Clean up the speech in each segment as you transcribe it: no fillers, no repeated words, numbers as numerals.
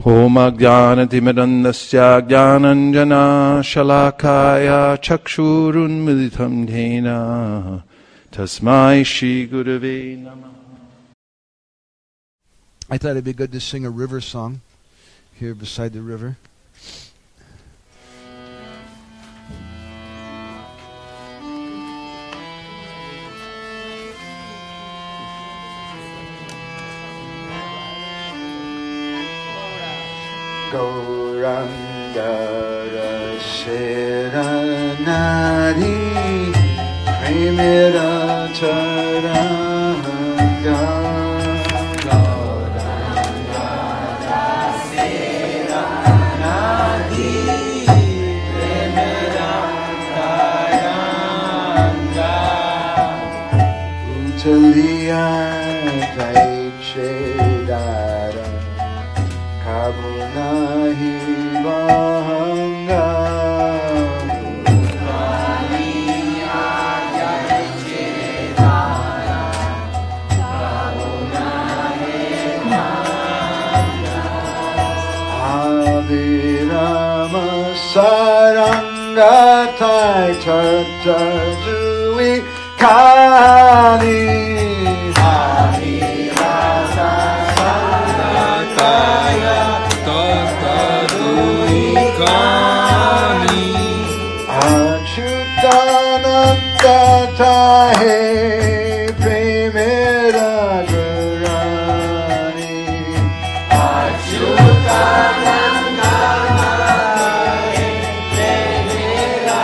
Om Ajnanatimirandasya Jnananjana Shalakaya Chakshurunmilitam Dhena Tasmai Shri Gurave Namah. I thought it'd be good to sing a river song here beside the river. Gauranga Seranadi Premira Charanga Gauranga Seranadi Premira Charanga Utalia Taichedara Kabunahi Bahanga Kabunahi Ajaychedara Kabunahi Bahanga Abhirama Saranga Thai Tattajui Kani Achyutananda Tahe Premera Gurani Achyutananda Tahe Premera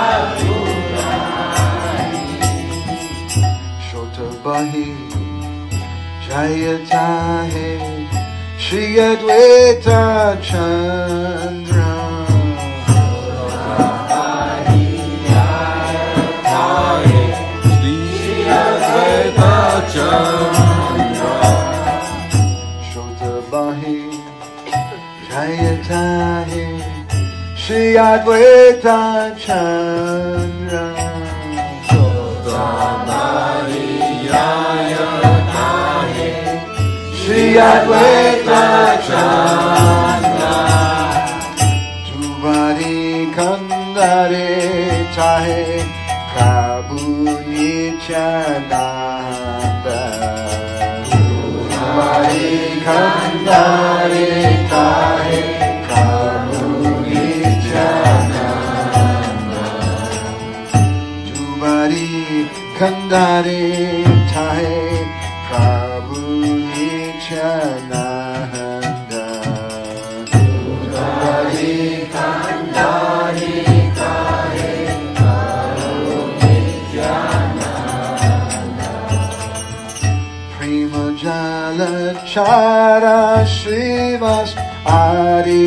Gurani Shotabahi Jayatahe Shri Advaita Chandra Shotabahi Jayatahe Shri Advaita Chandra Shotabahi Jayatahe Shri Advaita Chandra Tubari Kandare Tahe Prabhu Nityananda Tubari Kandare Tahe Prabhu Nityananda Tubari Kandare Tahe Prabhu Nityananda Tubari Kandare Tahe Prabhu Nityananda Prima Jala Chara Srivas Adi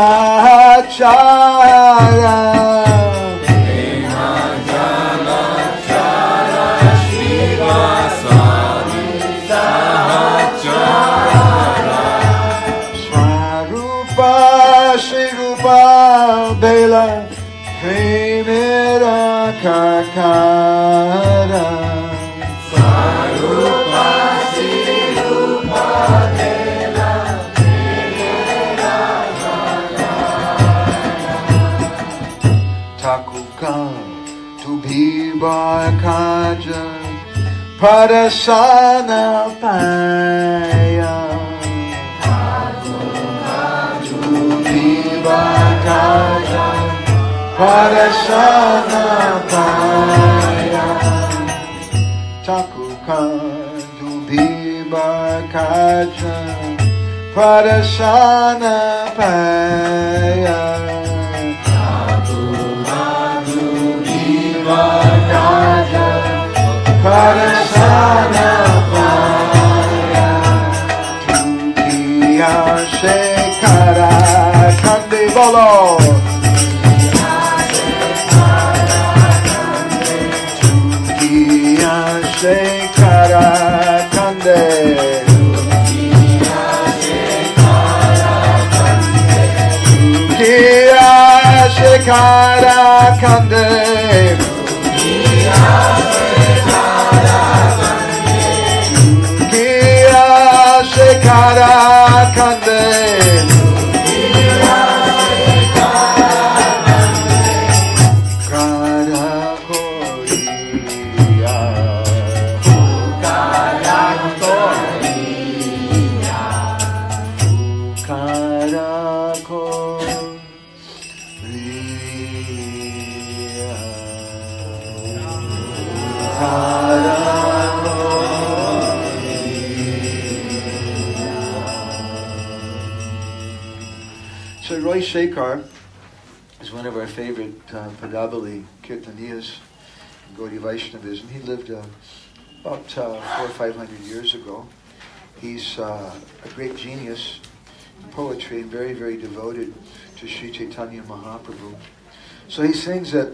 Sahachara Prima Jala Chara Srivas Adi Sahachara Swarupa Shri Rupa Bela Premera Kakara Swarupa Shri Rupa Bela Premera Kakara Takuka Tubhiba Kaja Padasana Paya Kaja Padasana Paya Takukan Dubhiba Kaja Padasana Paya Takukan Dubhiba Kaja Padasana Paya Tukiya Shekara Kandi Bolo Shekara Kande Kia Shekara Kande Kia Shekara Kande So Roy Shekhar is one of our favorite Padavali Kirtaniyas in Gaudiya Vaishnavism. He lived about 400 or 500 years ago. He's a great genius in poetry and very, very devoted to Sri Chaitanya Mahaprabhu. So he sings that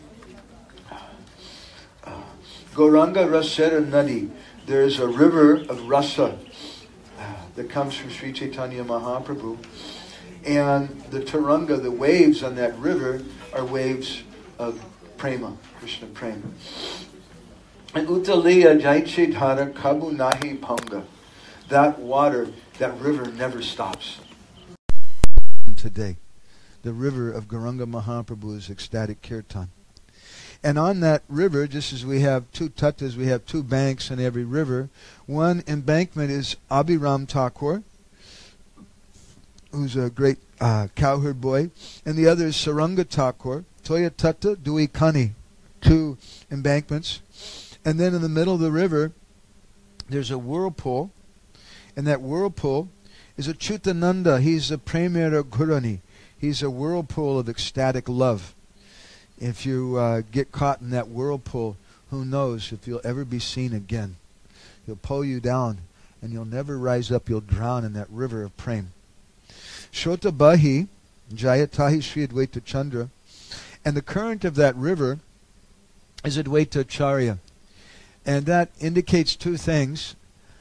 Gauranga Rasera Nadi, there is a river of rasa that comes from Sri Chaitanya Mahaprabhu. And the Taranga, the waves on that river, are waves of prema, Krishna prema. And Utaliya Jaichidhara Kabu Nahi Panga. That water, that river never stops. Today, the river of Gauranga Mahaprabhu's ecstatic kirtan. And on that river, just as we have two tattas, we have two banks in every river. One embankment is Abhiram Thakur, who's a great cowherd boy, and the other is Saranga Thakur, Toya Tatta, Dui Kani, two embankments. And then in the middle of the river, there's a whirlpool, and that whirlpool is a Chutananda. He's a Premera Gurani. He's a whirlpool of ecstatic love. If you get caught in that whirlpool, who knows if you'll ever be seen again. He'll pull you down, and you'll never rise up. You'll drown in that river of prem. Shota Bahi, Jayatahi Sri Advaita Chandra, and the current of that river is Advaita Acharya. And that indicates two things.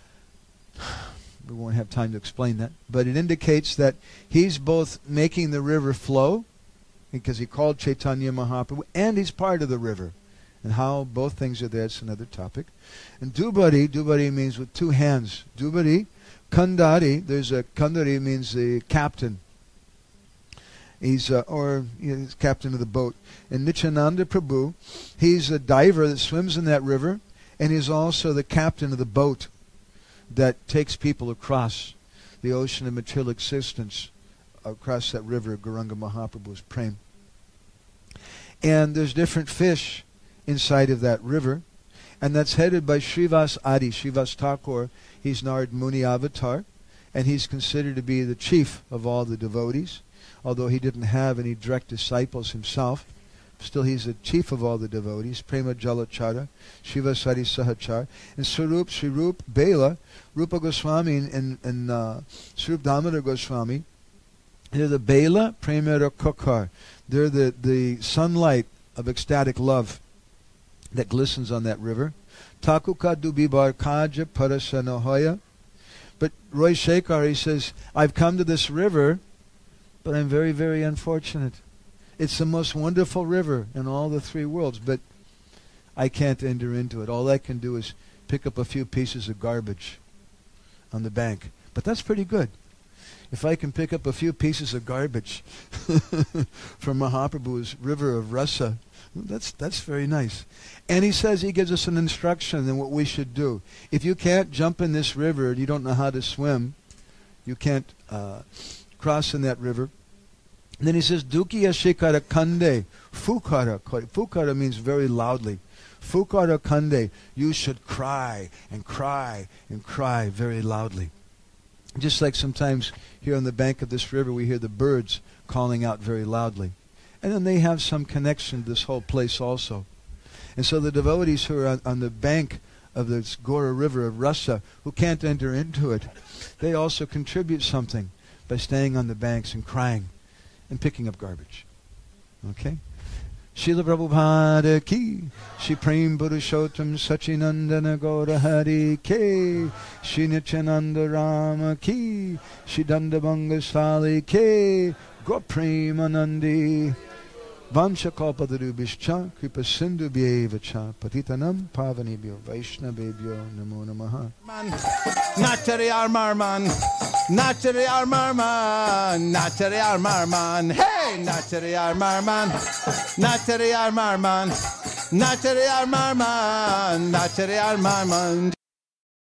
We won't have time to explain that, but it indicates that he's both making the river flow, because he called Chaitanya Mahaprabhu, and he's part of the river. And how both things are there, it's another topic. And Dubari means with two hands. Dubari, Kandari, Kandari means the captain. He's he's captain of the boat. And Nityananda Prabhu, he's a diver that swims in that river, and he's also the captain of the boat that takes people across the ocean of material existence, across that river, Gauranga Mahaprabhu's prem. And there's different fish inside of that river, and that's headed by Srivas Adi, Srivas Thakur. He's Narad Muni avatar, and he's considered to be the chief of all the devotees, although he didn't have any direct disciples himself. Still, he's the chief of all the devotees, Prema Jalachara, Srivas Adi Sahachar, and Swarup, Sri Rup, Bela, Rupa Goswami, and Swarup Damodar Goswami. They're the Bela Premera Kokar. They're the sunlight of ecstatic love that glistens on that river. Takuka Dubibar Kaja Parasanohoya. But Roy Shekhar, he says, I've come to this river, but I'm very, very unfortunate. It's the most wonderful river in all the three worlds, but I can't enter into it. All I can do is pick up a few pieces of garbage on the bank. But that's pretty good. If I can pick up a few pieces of garbage from Mahaprabhu's river of rasa, that's very nice. And he says, he gives us an instruction in what we should do. If you can't jump in this river and you don't know how to swim, you can't cross in that river. And then he says, Dukiya Shikara Kande, Fukara. Fukara means very loudly. Fukara Kande, you should cry and cry and cry very loudly. Just like sometimes here on the bank of this river we hear the birds calling out very loudly. And then they have some connection to this whole place also. And so the devotees who are on the bank of this Gora river of rasa, who can't enter into it, they also contribute something by staying on the banks and crying and picking up garbage. Okay? Srila Prabhupada ki, Shri Prem Purushottam Sachinandana Gaura Hari ke, Shri Nityananda Rama ki, Shri Dandabanga Sali ke, Go Premanandi, Vansha Kalpatarubhishcha, Kripa Sindhu Bhyevacha, Patitanam Pavanibhyo, Vaishnavebhyo, Namo Namaha. Natari Armarman, Natari Armarman, Natari Armarman, hey, Natari Armarman, Natari Armarman, Natari Armarman, Natari Armarman.